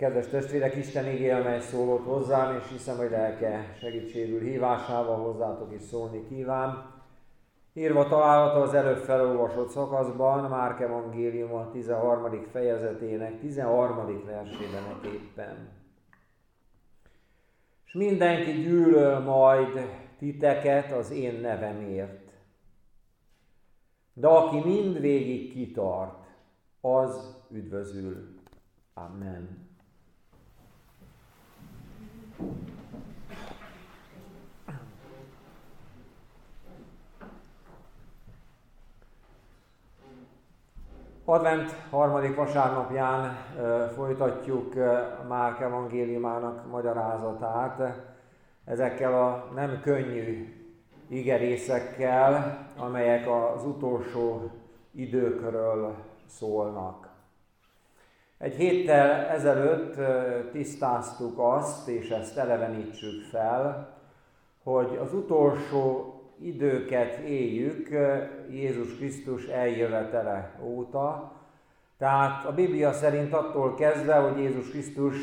Kedves testvérek, Isten igéje, amely szólott hozzám, és hiszem, hogy lelke segítségül hívásával hozzátok is szólni kíván. Írva található az előbb felolvasott szakaszban, Márk evangéliuma 13. fejezetének 13. versében éppen. És mindenki gyűlöl majd titeket az én nevemért. De aki mindvégig kitart, az üdvözül. Amen. Advent harmadik vasárnapján folytatjuk Márk evangéliumának magyarázatát ezekkel a nem könnyű igerészekkel, amelyek az utolsó időkről szólnak. Egy héttel ezelőtt tisztáztuk azt, és ezt elevenítsük fel, hogy az utolsó időket éljük Jézus Krisztus eljövetele óta. Tehát a Biblia szerint attól kezdve, hogy Jézus Krisztus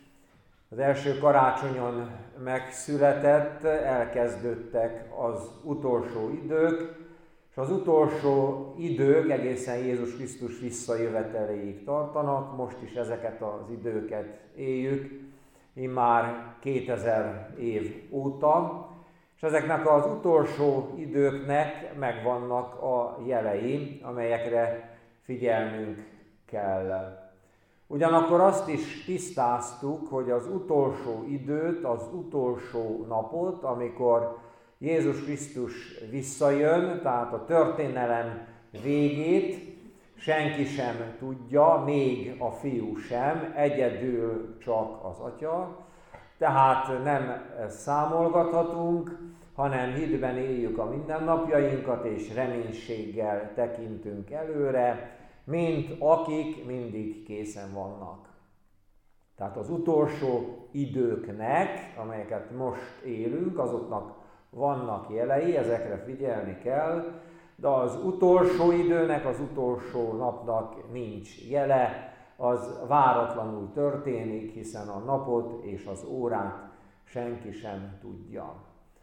az első karácsonyon megszületett, elkezdődtek az utolsó idők, és az utolsó idők egészen Jézus Krisztus visszajöveteléig tartanak, most is ezeket az időket éljük, immár 2000 év óta, és ezeknek az utolsó időknek megvannak a jelei, amelyekre figyelnünk kell. Ugyanakkor azt is tisztáztuk, hogy az utolsó időt, az utolsó napot, amikor Jézus Krisztus visszajön, tehát a történelem végét senki sem tudja, még a Fiú sem, egyedül csak az Atya. Tehát nem számolgathatunk, hanem hitben éljük a mindennapjainkat, és reménységgel tekintünk előre, mint akik mindig készen vannak. Tehát az utolsó időknek, amelyeket most élünk, azoknak vannak jelei, ezekre figyelni kell, de az utolsó időnek, az utolsó napnak nincs jele, az váratlanul történik, hiszen a napot és az órát senki sem tudja.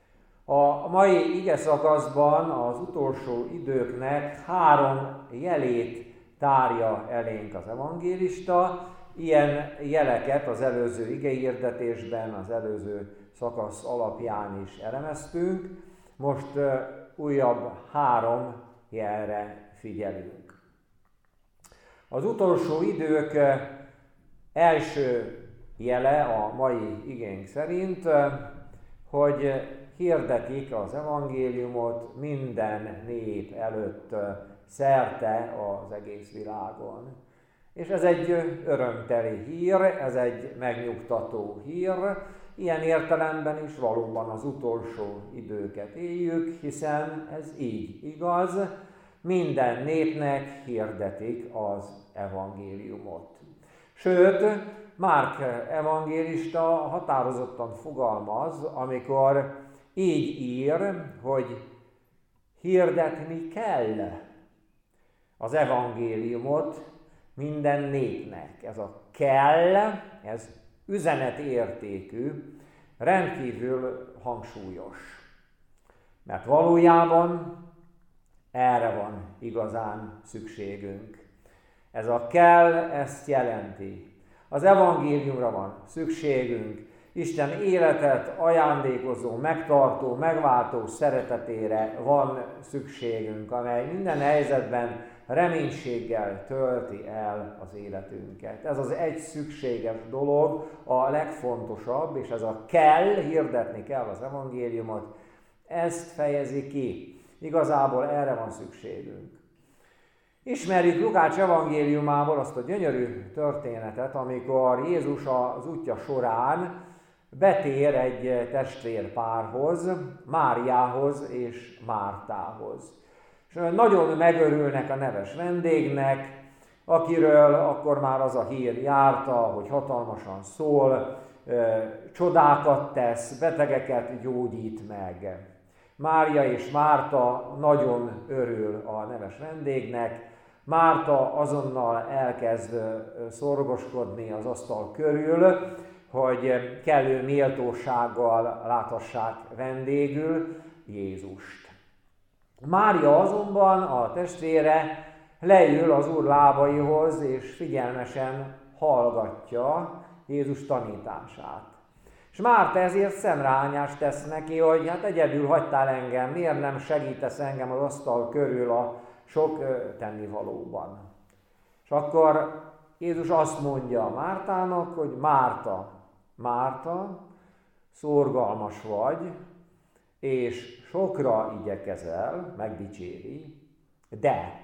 A mai ige szakaszban az utolsó időknek 3 jelét tárja elénk az evangélista. Ilyen jeleket az előző igehirdetésben, az előző szakasz alapján is elemeztünk. Most újabb 3 jelre figyelünk. Az utolsó idők első jele a mai igénk szerint, hogy hirdetik az evangéliumot minden nép előtt szerte az egész világon. És ez egy örömteli hír, ez egy megnyugtató hír, ilyen értelemben is valóban az utolsó időket éljük, hiszen ez így igaz, minden népnek hirdetik az evangéliumot. Sőt, Márk evangélista határozottan fogalmaz, amikor így ír, hogy hirdetni kell az evangéliumot minden népnek. Ez a kell, ez üzenetértékű, rendkívül hangsúlyos. Mert valójában erre van igazán szükségünk. Ez a kell, ezt jelenti. Az evangéliumra van szükségünk, Isten életet ajándékozó, megtartó, megváltó szeretetére van szükségünk, amely minden helyzetben reménységgel tölti el az életünket. Ez az egy szükséges dolog, a legfontosabb, és ez a kell, hirdetni kell az evangéliumot, ezt fejezi ki. Igazából erre van szükségünk. Ismerjük Lukács evangéliumából azt a gyönyörű történetet, amikor Jézus az útja során betér egy testvérpárhoz, Máriához és Mártához. És nagyon megörülnek a neves vendégnek, akiről akkor már az a hír járta, hogy hatalmasan szól, csodákat tesz, betegeket gyógyít meg. Mária és Márta nagyon örül a neves vendégnek, Márta azonnal elkezd szorgoskodni az asztal körül, hogy kellő méltósággal láthassák vendégül Jézust. Mária azonban, a testvére, leül az Úr lábaihoz, és figyelmesen hallgatja Jézus tanítását. És Márta ezért szemrehányást tesz neki, hogy hát egyedül hagytál engem, miért nem segítesz engem az asztal körül a sok tennivalóban. És akkor Jézus azt mondja Mártának, hogy Márta, Márta, szorgalmas vagy, és sokra igyekezel, megdicséri, de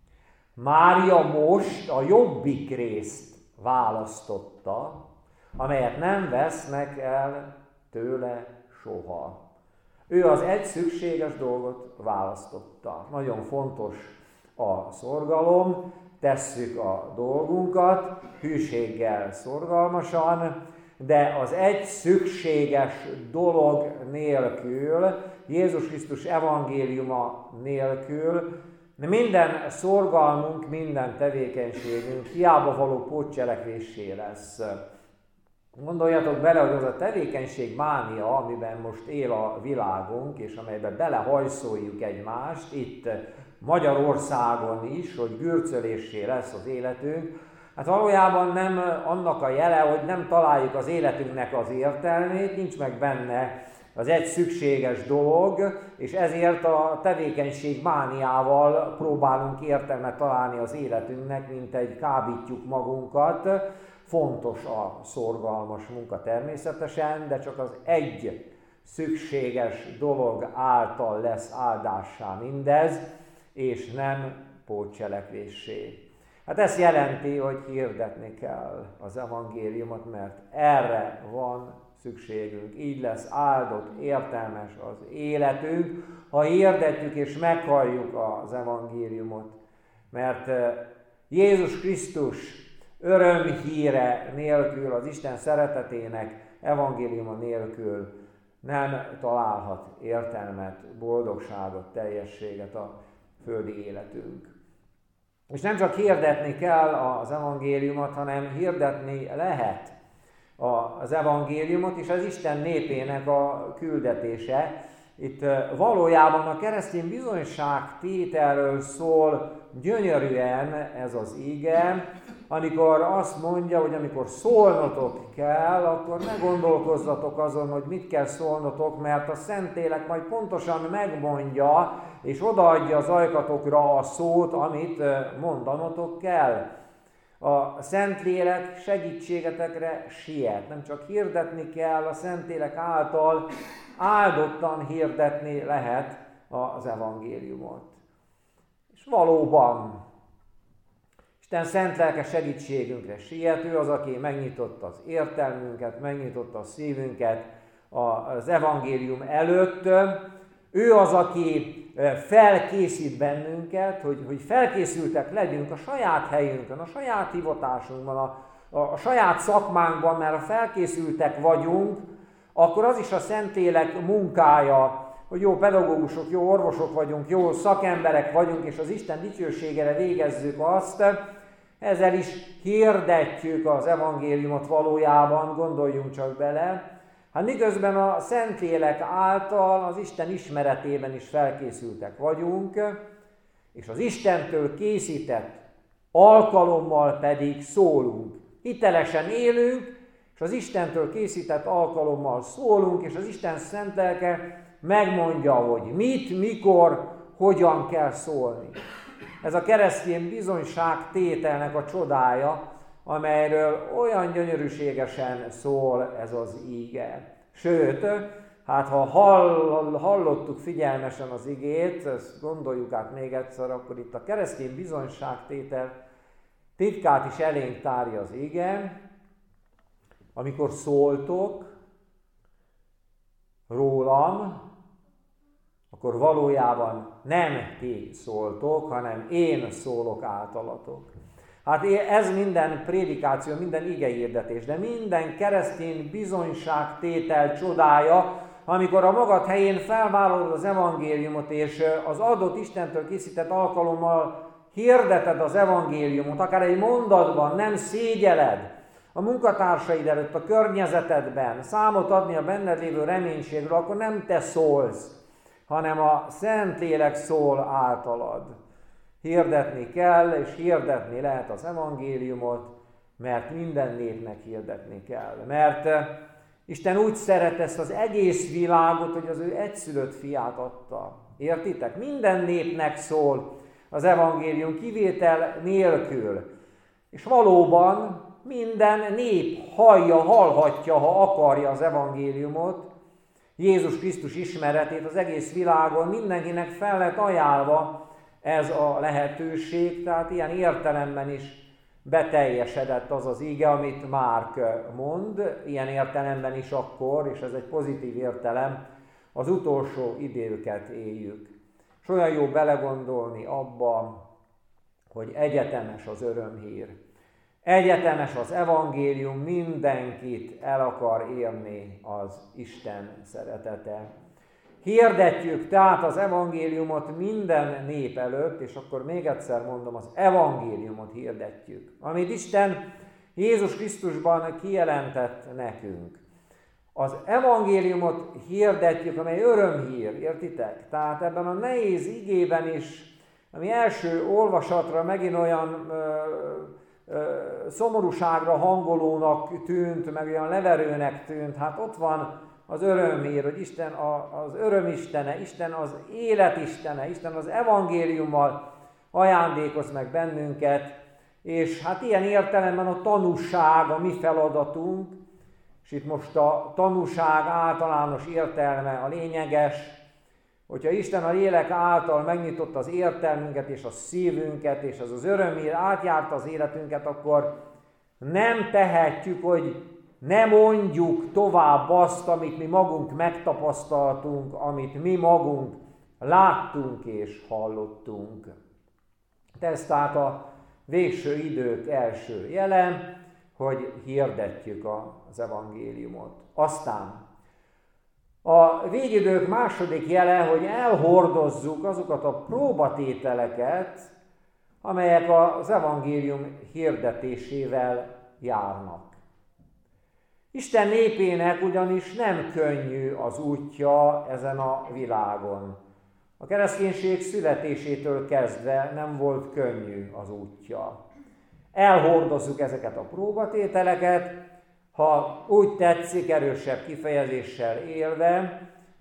Mária most a jobbik részt választotta, amelyet nem vesznek el tőle soha. Ő az egy szükséges dolgot választotta. Nagyon fontos a szorgalom, tesszük a dolgunkat, hűséggel, szorgalmasan, de az egy szükséges dolog nélkül, Jézus Krisztus evangéliuma nélkül, minden szorgalmunk, minden tevékenységünk hiába való pótcselekvéssé lesz. Gondoljatok bele, hogy az a tevékenység mánia, amiben most él a világunk, és amelyben belehajszoljuk egymást, itt Magyarországon is, hogy gürcöléssé lesz az életünk, hát valójában nem annak a jele, hogy nem találjuk az életünknek az értelmét, nincs meg benne az egy szükséges dolog, és ezért a tevékenység mániával próbálunk értelmet találni az életünknek, mint egy kábítjuk magunkat. Fontos a szorgalmas munka természetesen, de csak az egy szükséges dolog által lesz áldássá mindez, és nem pótcselekvéssé. Hát ez jelenti, hogy hirdetni kell az evangéliumot, mert erre van szükségünk. Így lesz áldott, értelmes az életünk, ha hirdetjük és meghalljuk az evangéliumot. Mert Jézus Krisztus örömhíre nélkül, az Isten szeretetének evangéliuma nélkül nem találhat értelmet, boldogságot, teljességet a földi életünk. És nem csak hirdetni kell az evangéliumot, hanem hirdetni lehet az evangéliumot, és az Isten népének a küldetése. Itt valójában a keresztény bizonyságtételről szól gyönyörűen ez az ige, amikor azt mondja, hogy amikor szólnotok kell, akkor ne gondolkozzatok azon, hogy mit kell szólnotok, mert a Szentlélek majd pontosan megmondja, és odaadja az ajkatokra a szót, amit mondanotok kell. A Szentlélek segítségetekre siet, nem csak hirdetni kell, a Szentlélek által áldottan hirdetni lehet az evangéliumot. És valóban Isten szent lelke segítségünkre siet, ő az, aki megnyitotta az értelmünket, megnyitotta a szívünket az evangélium előtt. Ő az, aki felkészít bennünket, hogy felkészültek legyünk a saját helyünkön, a saját hivatásunkban, a saját szakmánkban, mert ha felkészültek vagyunk, akkor az is a Szentlélek munkája, hogy jó pedagógusok, jó orvosok vagyunk, jó szakemberek vagyunk, és az Isten dicsőségére végezzük azt, ezzel is hirdetjük az evangéliumot valójában, gondoljunk csak bele. Hát miközben a Szentlélek által az Isten ismeretében is felkészültek vagyunk, és az Istentől készített alkalommal pedig szólunk. Hitelesen élünk, és az Istentől készített alkalommal szólunk, és az Isten szent lelke megmondja, hogy mit, mikor, hogyan kell szólni. Ez a keresztény bizonyságtételnek a csodája, amelyről olyan gyönyörűségesen szól ez az ige. Sőt, hát ha hallottuk figyelmesen az igét, ezt gondoljuk át még egyszer, akkor itt a keresztény bizonyságtétel titkát is elénk tárja az ige, amikor szóltok rólam, akkor valójában nem ti szóltok, hanem én szólok általatok. Hát ez minden prédikáció, minden igehirdetés, de minden keresztény bizonyságtétel csodája, amikor a magad helyén felvállalod az evangéliumot, és az adott Istentől készített alkalommal hirdeted az evangéliumot, akár egy mondatban, nem szégyeled a munkatársaid előtt, a környezetedben, számot adni a benned lévő reménységről, akkor nem te szólsz, hanem a Szentlélek szól általad. Hirdetni kell, és hirdetni lehet az evangéliumot, mert minden népnek hirdetni kell. Mert Isten úgy szeret ezt az egész világot, hogy az ő egyszülött fiát adta. Értitek? Minden népnek szól az evangélium kivétel nélkül. És valóban minden nép hallhatja, ha akarja az evangéliumot, Jézus Krisztus ismeretét az egész világon, mindenkinek fel lett ajánlva ez a lehetőség, tehát ilyen értelemben is beteljesedett az az ige, amit Márk mond, ilyen értelemben is akkor, és ez egy pozitív értelem, az utolsó időket éljük. És olyan jó belegondolni abba, hogy egyetemes az örömhír. Egyetemes az evangélium, mindenkit el akar érni az Isten szeretete. Hirdetjük tehát az evangéliumot minden nép előtt, és akkor még egyszer mondom, az evangéliumot hirdetjük, amit Isten Jézus Krisztusban kijelentett nekünk. Az evangéliumot hirdetjük, amely örömhír, értitek? Tehát ebben a nehéz igében is, ami első olvasatra megint olyan szomorúságra hangolónak tűnt, meg olyan leverőnek tűnt, hát ott van az örömhír, hogy Isten az örömistene, Isten az életistene, Isten az evangéliummal ajándékoz meg bennünket, és hát ilyen értelemben a tanúság a mi feladatunk, és itt most a tanúság általános értelme a lényeges, hogyha Isten a lélek által megnyitotta az értelmünket és a szívünket, és ez az örömhír átjárta az életünket, akkor nem tehetjük, hogy ne mondjuk tovább azt, amit mi magunk megtapasztaltunk, amit mi magunk láttunk és hallottunk. Ez tehát a végső idők első jele, hogy hirdetjük az evangéliumot. Aztán a végidők második jele, hogy elhordozzuk azokat a próbatételeket, amelyek az evangélium hirdetésével járnak. Isten népének ugyanis nem könnyű az útja ezen a világon. A kereszténység születésétől kezdve nem volt könnyű az útja. Elhordozzuk ezeket a próbatételeket, ha úgy tetszik, erősebb kifejezéssel élve,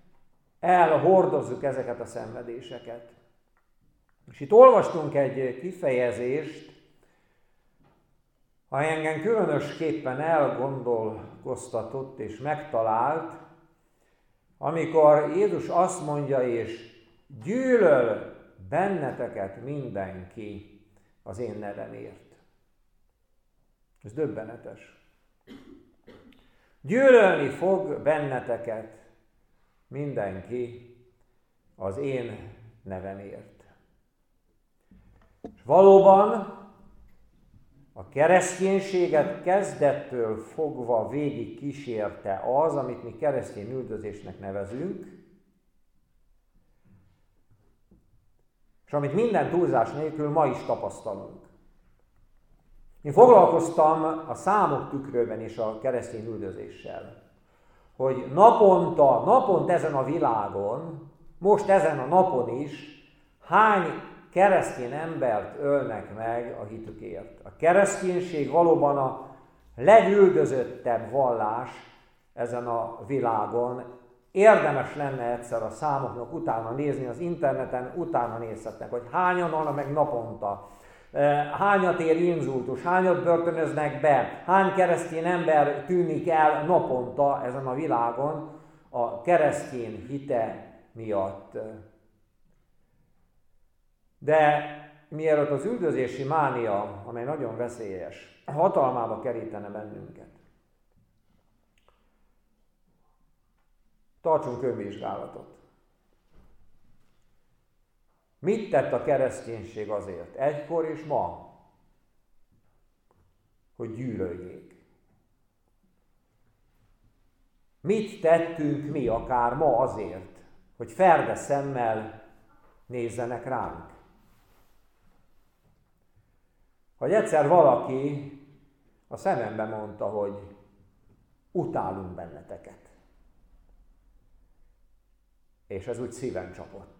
elhordozzuk ezeket a szenvedéseket. És itt olvastunk egy kifejezést, ha engem különösképpen elgondolkoztatott és megtalált, amikor Jézus azt mondja, és gyűlöl benneteket mindenki az én nevemért. Ez döbbenetes. Gyűlölni fog benneteket mindenki az én nevemért. És valóban a kereszténységet kezdettől fogva végig kísérte az, amit mi keresztény üldözésnek nevezünk, és amit minden túlzás nélkül ma is tapasztalunk. Én foglalkoztam a számok tükrében is a keresztény üldözéssel, hogy naponta ezen a világon, most ezen a napon is, hány keresztény embert ölnek meg a hitükért. A kereszténység valóban a legüldözöttebb vallás ezen a világon. Érdemes lenne egyszer a számoknak utána nézni, az interneten utána nézhetnek, hogy hányan halnak meg naponta, hányat ér inzultus, hányat börtönöznek be, hány keresztény ember tűnik el naponta ezen a világon a keresztény hite miatt. De mielőtt az üldözési mánia, amely nagyon veszélyes, hatalmába kerítene bennünket, tartsunk önvizsgálatot. Mit tett a kereszténység azért, egykor és ma, hogy gyűlöljék? Mit tettünk mi akár ma azért, hogy ferde szemmel nézzenek ránk? Vagy egyszer valaki a szemembe mondta, hogy utálunk benneteket. És ez úgy szíven csapott.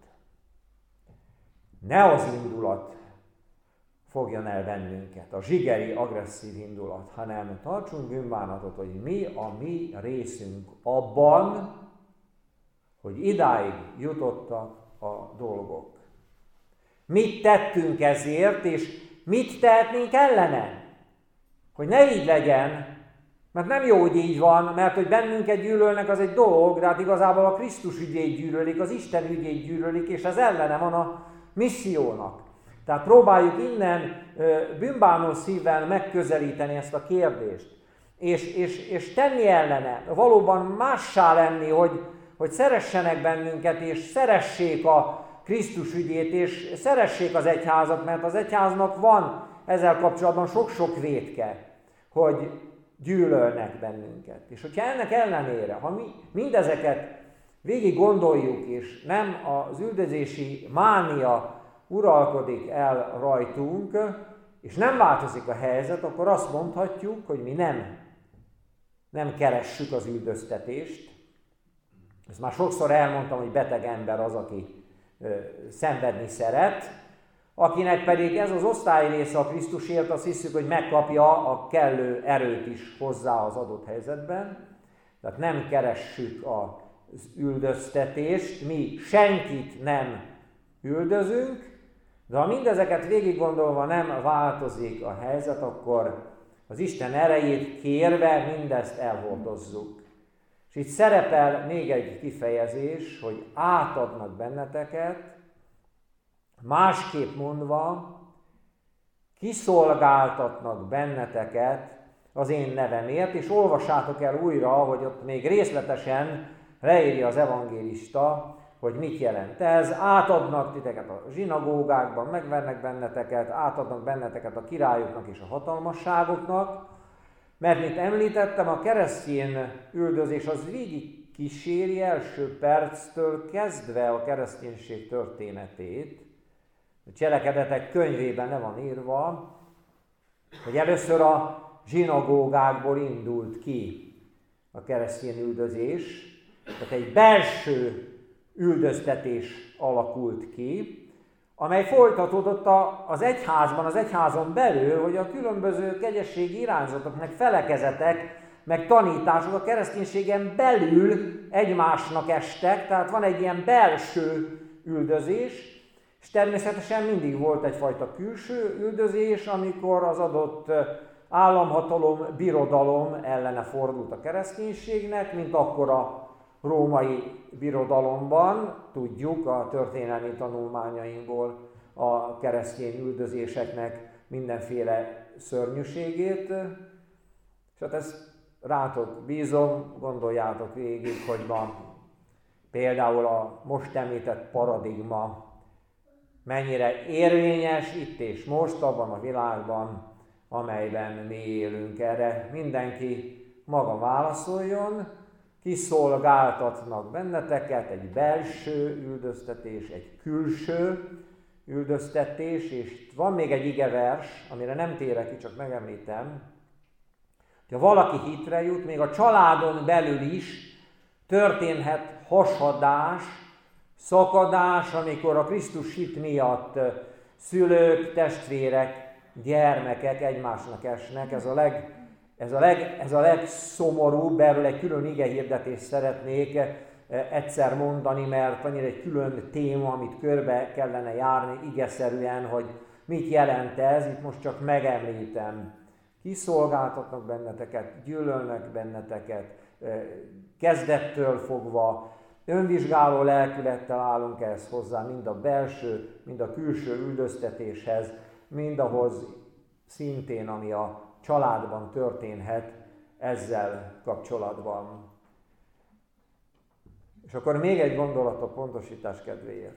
Ne az indulat fogjon el bennünket, a zsigeri, agresszív indulat, hanem tartsunk bűnbánatot, hogy mi a mi részünk abban, hogy idáig jutottak a dolgok. Mit tettünk ezért, és mit tehetnénk ellene? Hogy ne így legyen, mert nem jó, hogy így van, mert hogy bennünket gyűlölnek, az egy dolog, de hát igazából a Krisztus ügyét gyűlölik, az Isten ügyét gyűlölik, és ez ellene van a missziónak. Tehát próbáljuk innen bűnbánó szívvel megközelíteni ezt a kérdést, és tenni ellene, valóban mássá lenni, hogy szeressenek bennünket, és szeressék a Krisztus ügyét, és szeressék az egyházat, mert az egyháznak van ezzel kapcsolatban sok-sok vétke, hogy gyűlölnek bennünket. És hogyha ennek ellenére, ha mi mindezeket végig gondoljuk, és nem az üldözési mánia uralkodik el rajtunk, és nem változik a helyzet, akkor azt mondhatjuk, hogy mi nem keressük az üldöztetést. Ezt már sokszor elmondtam, hogy beteg ember az, aki szenvedni szeret, akinek pedig ez az osztály része a Krisztusért, azt hiszük, hogy megkapja a kellő erőt is hozzá az adott helyzetben. Tehát nem keressük az üldöztetést, mi senkit nem üldözünk, de ha mindezeket végig gondolva nem változik a helyzet, akkor az Isten erejét kérve mindezt elhordozzuk. És itt szerepel még egy kifejezés, hogy átadnak benneteket, másképp mondva, kiszolgáltatnak benneteket az én nevemért, és olvassátok el újra, hogy ott még részletesen leírja az evangélista, hogy mit jelent ez. Átadnak titeket a zsinagógákban, megvernek benneteket, átadnak benneteket a királyoknak és a hatalmasságoknak, mert, mint említettem, a keresztény üldözés az végig kíséri első perctől kezdve a kereszténység történetét. A Cselekedetek könyvében le van írva, hogy először a zsinagógákból indult ki a keresztény üldözés, tehát egy belső üldöztetés alakult ki, amely folytatódott az egyházban, az egyházon belül, hogy a különböző kegyességi irányzatok, meg felekezetek, meg tanítások a kereszténységen belül egymásnak estek, tehát van egy ilyen belső üldözés, és természetesen mindig volt egyfajta külső üldözés, amikor az adott államhatalom, birodalom ellene fordult a kereszténységnek, mint akkor a római birodalomban, tudjuk a történelmi tanulmányainkból a keresztény üldözéseknek mindenféle szörnyűségét. És hát ezt rátok bízom, gondoljátok végig, hogy ma például a most említett paradigma mennyire érvényes itt és most abban a világban, amelyben mi élünk. Erre mindenki maga válaszoljon. Kiszolgáltatnak benneteket, egy belső üldöztetés, egy külső üldöztetés, és van még egy igevers, amire nem térek ki, csak megemlítem, hogy ha valaki hitre jut, még a családon belül is történhet hasadás, szakadás, amikor a Krisztus hit miatt szülők, testvérek, gyermekek egymásnak esnek. Ez a legszomorúbb, erről egy külön igehirdetést szeretnék egyszer mondani, mert annyira egy külön téma, amit körbe kellene járni igeszerűen, hogy mit jelent ez, itt most csak megemlítem. Kiszolgáltatnak benneteket, gyűlölnek benneteket, kezdettől fogva, önvizsgáló lelkülettel állunk ehhez hozzá, mind a belső, mind a külső üldöztetéshez, mindahhoz szintén, ami a családban történhet ezzel kapcsolatban. És akkor még egy gondolat a pontosítás kedvéért.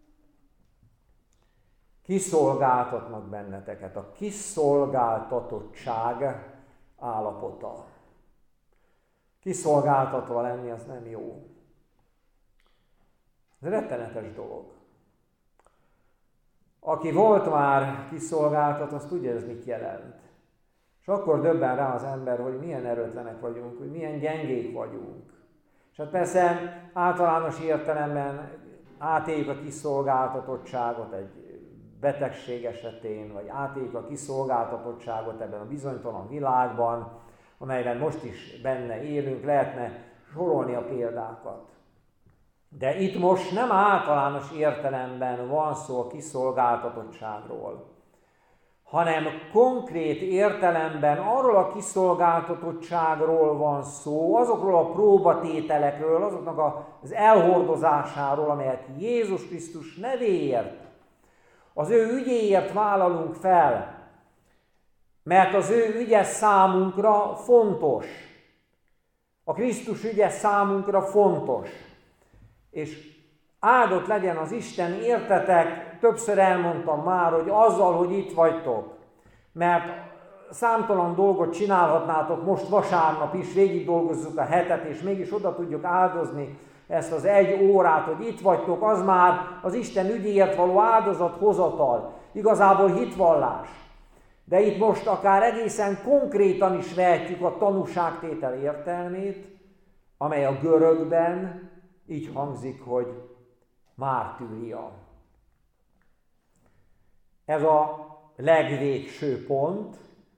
Kiszolgáltatnak benneteket, a kiszolgáltatottság állapota. Kiszolgáltatva lenni az nem jó. Ez rettenetes dolog. Aki volt már kiszolgáltat, az tudja, ez mit jelent. És akkor döbben rá az ember, hogy milyen erőtlenek vagyunk, hogy milyen gyengék vagyunk. És hát persze általános értelemben átéljük a kiszolgáltatottságot egy betegség esetén, vagy átéljük a kiszolgáltatottságot ebben a bizonytalan világban, amelyben most is benne élünk, lehetne sorolni a példákat. De itt most nem általános értelemben van szó a kiszolgáltatottságról, hanem konkrét értelemben arról a kiszolgáltatottságról van szó, azokról a próbatételekről, azoknak az elhordozásáról, amelyet Jézus Krisztus nevéért, az ő ügyéért vállalunk fel, mert az ő ügye számunkra fontos. A Krisztus ügye számunkra fontos. És áldott legyen az Isten, értetek, többször elmondtam már, hogy azzal, hogy itt vagytok, mert számtalan dolgot csinálhatnátok most vasárnap is, végig dolgozzuk a hetet, és mégis oda tudjuk áldozni ezt az 1 órát, hogy itt vagytok, az már az Isten ügyéért való áldozathozatal, igazából hitvallás. De itt most akár egészen konkrétan is vehetjük a tanúságtétel értelmét, amely a görögben így hangzik, hogy mártűria. Ez a legvégső pont.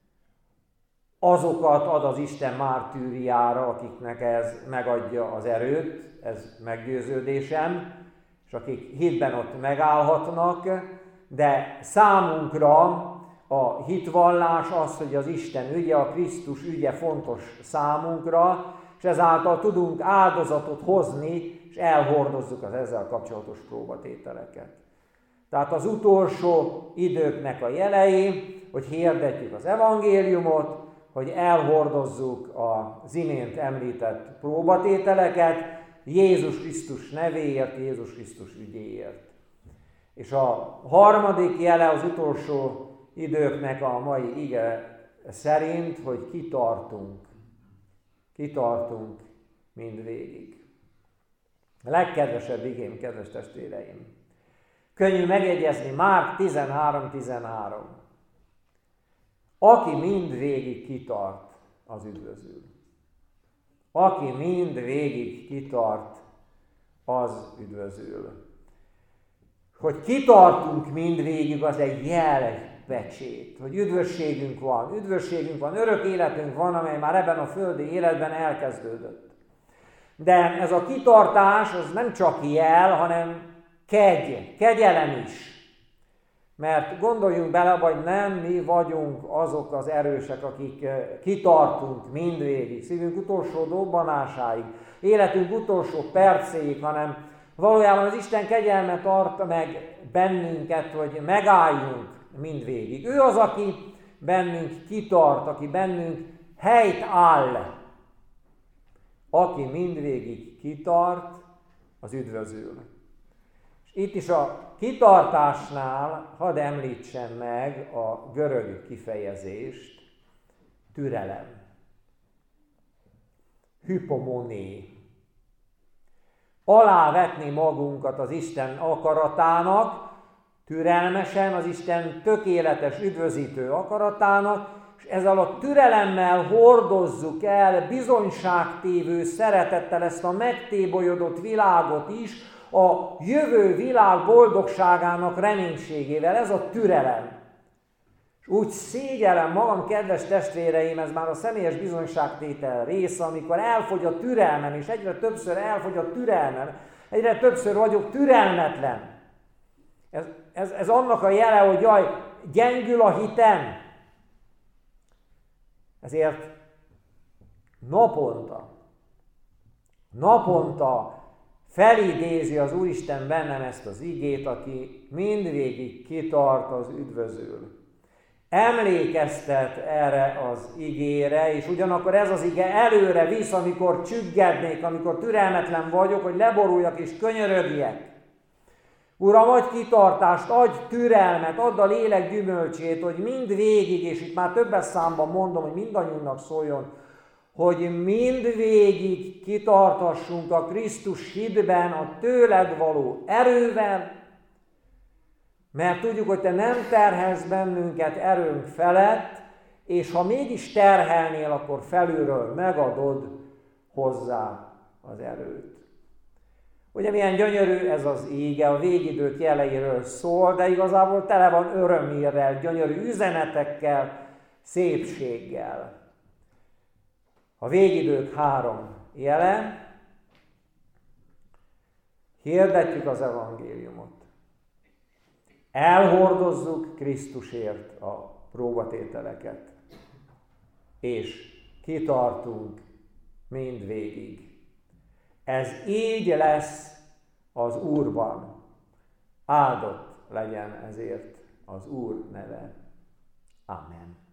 Azokat ad az Isten mártűriára, akiknek ez megadja az erőt, ez meggyőződésem, és akik hitben ott megállhatnak, de számunkra a hitvallás az, hogy az Isten ügye, a Krisztus ügye fontos számunkra, és ezáltal tudunk áldozatot hozni, és elhordozzuk az ezzel kapcsolatos próbatételeket. Tehát az utolsó időknek a jelei, hogy hirdetjük az evangéliumot, hogy elhordozzuk az imént említett próbatételeket Jézus Krisztus nevéért, Jézus Krisztus ügyéért. És a harmadik jele az utolsó időknek a mai ige szerint, hogy kitartunk mindvégig. A legkedvesebb igém, kedves testvéreim. Könnyű megjegyezni Márk 13:13. Aki mindvégig kitart, az üdvözül. Aki mindvégig kitart, az üdvözül. Hogy kitartunk mindvégig, az egy jelbecsét, hogy üdvösségünk van, örök életünk van, amely már ebben a földi életben elkezdődött. De ez a kitartás az nem csak jel, hanem kegyelem is. Mert gondoljunk bele, hogy nem mi vagyunk azok az erősek, akik kitartunk mindvégig, szívünk utolsó dobbanásáig, életünk utolsó percéig, hanem valójában az Isten kegyelme tart meg bennünket, hogy megálljunk mindvégig. Ő az, aki bennünk kitart, aki bennünk helyt áll. Aki mindvégig kitart, az üdvözül. És itt is a kitartásnál hadd említsem meg a görög kifejezést, türelem. Hypomoné. Alávetni magunkat az Isten akaratának, türelmesen az Isten tökéletes, üdvözítő akaratának, és ezzel a türelemmel hordozzuk el bizonyságtévő szeretettel ezt a megtébolyodott világot is, a jövő világ boldogságának reménységével. Ez a türelem. És úgy szégyellem magam, kedves testvéreim, ez már a személyes bizonyságtétel része, amikor elfogy a türelmem, és egyre többször elfogy a türelmem, egyre többször vagyok türelmetlen. Ez annak a jele, hogy jaj, gyengül a hitem. Ezért naponta felidézi az Úristen bennem ezt az igét, aki mindvégig kitart, az üdvözül. Emlékeztet erre az igére, és ugyanakkor ez az ige előre visz, amikor csüggednék, amikor türelmetlen vagyok, hogy leboruljak és könyörögjek. Uram, adj kitartást, adj türelmet, add a lélek gyümölcsét, hogy mindvégig, és itt már többes számban mondom, hogy mindannyiunknak szóljon, hogy mindvégig kitartassunk a Krisztus hitben, a tőled való erővel, Mert tudjuk, hogy te nem terhelsz bennünket erőnk felett, és ha mégis terhelnél, akkor felülről megadod hozzá az erőt. Ugye milyen gyönyörű ez az ége, a végidők jeleiről szól, de igazából tele van örömhírrel, gyönyörű üzenetekkel, szépséggel. A végidők 3 jele, hirdetjük az evangéliumot. Elhordozzuk Krisztusért a próbatételeket, és kitartunk mindvégig. Ez így lesz az Úrban. Áldott legyen ezért az Úr neve. Amen.